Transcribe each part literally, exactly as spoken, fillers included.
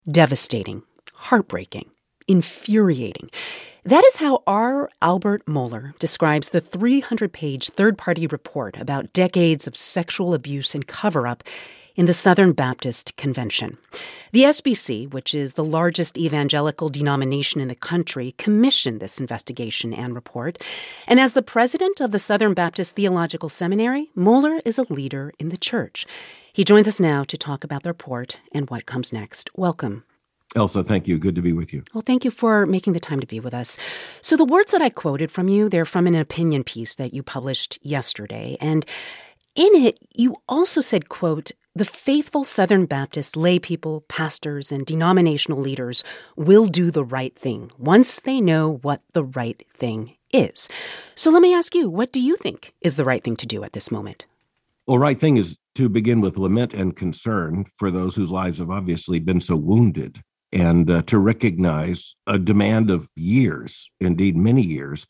Devastating, heartbreaking, infuriating. That is how R. Albert Mohler describes the three hundred page third-party report about decades of sexual abuse and cover-up in the Southern Baptist Convention. The S B C, which is the largest evangelical denomination in the country, commissioned this investigation and report. And as the president of the Southern Baptist Theological Seminary, Mohler is a leader in the church. He joins us now to talk about the report and what comes next. Welcome. Elsa, thank you. Good to be with you. Well, thank you for making the time to be with us. So the words that I quoted from you, they're from an opinion piece that you published yesterday. And in it, you also said, quote, "The faithful Southern Baptist lay people, pastors, and denominational leaders will do the right thing once they know what the right thing is." So let me ask you, what do you think is the right thing to do at this moment? Well, right thing is to begin with lament and concern for those whose lives have obviously been so wounded, and uh, to recognize a demand of years, indeed many years,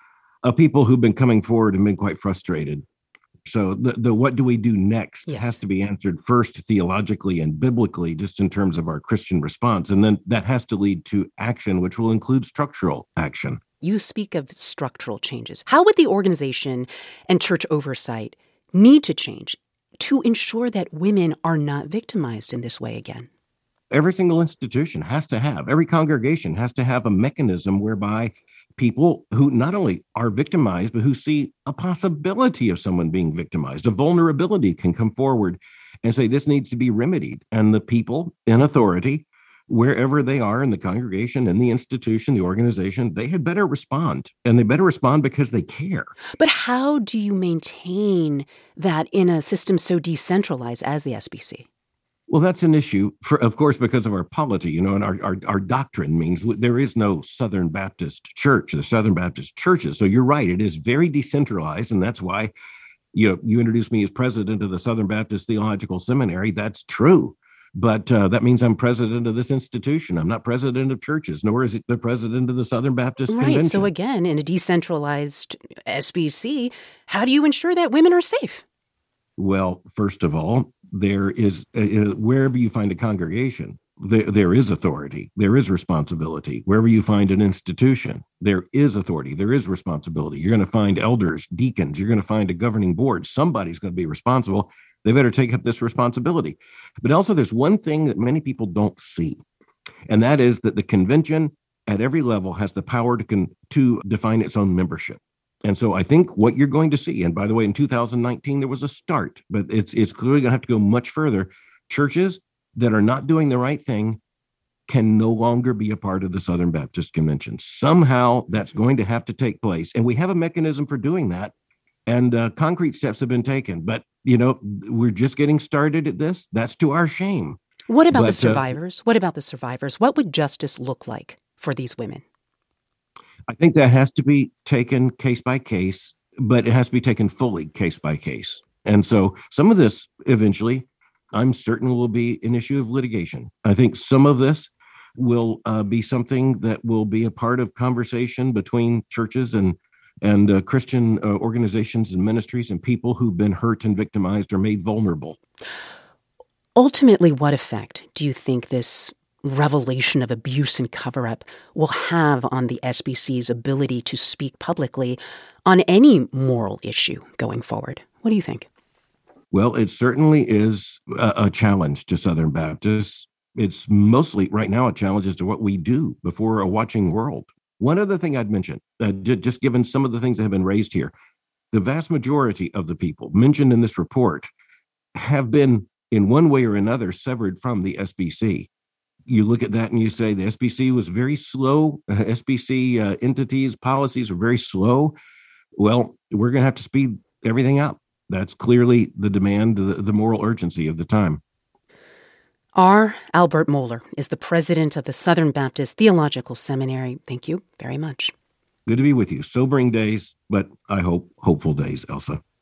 of people who've been coming forward and been quite frustrated. So the, the what do we do next Yes. has to be answered first theologically and biblically, just in terms of our Christian response. And then that has to lead to action, which will include structural action. You speak of structural changes. How would the organization and church oversight need to change to ensure that women are not victimized in this way again? Every single institution has to have, every congregation has to have a mechanism whereby people who not only are victimized, but who see a possibility of someone being victimized, a vulnerability, can come forward and say this needs to be remedied. And the people in authority, wherever they are in the congregation, in the institution, the organization, they had better respond. And they better respond because they care. But how do you maintain that in a system so decentralized as the S B C? Well, that's an issue, for, of course, because of our polity, you know, and our, our, our doctrine means there is no Southern Baptist church, the Southern Baptist churches. So you're right, it is very decentralized. And that's why, you know, you introduced me as president of the Southern Baptist Theological Seminary. That's true. But uh, that means I'm president of this institution. I'm not president of churches, nor is it the president of the Southern Baptist Right. Convention. So again, in a decentralized S B C, how do you ensure that women are safe? Well, first of all, there is, uh, wherever you find a congregation, there, there is authority, there is responsibility. Wherever you find an institution, there is authority, there is responsibility. You're going to find elders, deacons, you're going to find a governing board. Somebody's going to be responsible. They better take up this responsibility. But also there's one thing that many people don't see, and that is that the convention at every level has the power to, con- to define its own membership. And so I think what you're going to see, and by the way, in two thousand nineteen, there was a start, but it's it's clearly going to have to go much further. Churches that are not doing the right thing can no longer be a part of the Southern Baptist Convention. Somehow that's going to have to take place. And we have a mechanism for doing that. And uh, concrete steps have been taken. But, you know, we're just getting started at this. That's to our shame. What about But, the uh, survivors? What about the survivors? What would justice look like for these women? I think that has to be taken case by case, but it has to be taken fully case by case. And so some of this eventually, I'm certain, will be an issue of litigation. I think some of this will uh, be something that will be a part of conversation between churches and and uh, Christian uh, organizations and ministries and people who've been hurt and victimized or made vulnerable. Ultimately, what effect do you think this revelation of abuse and cover-up will have on the S B C's ability to speak publicly on any moral issue going forward? What do you think? Well, it certainly is a, a challenge to Southern Baptists. It's mostly right now a challenge as to what we do before a watching world. One other thing I'd mention, uh, just given some of the things that have been raised here, the vast majority of the people mentioned in this report have been in one way or another severed from the S B C. You look at that and you say the S B C was very slow. Uh, S B C uh, entities, policies are very slow. Well, we're going to have to speed everything up. That's clearly the demand, the, the moral urgency of the time. R. Albert Mohler is the president of the Southern Baptist Theological Seminary. Thank you very much. Good to be with you. Sobering days, but I hope hopeful days, Elsa.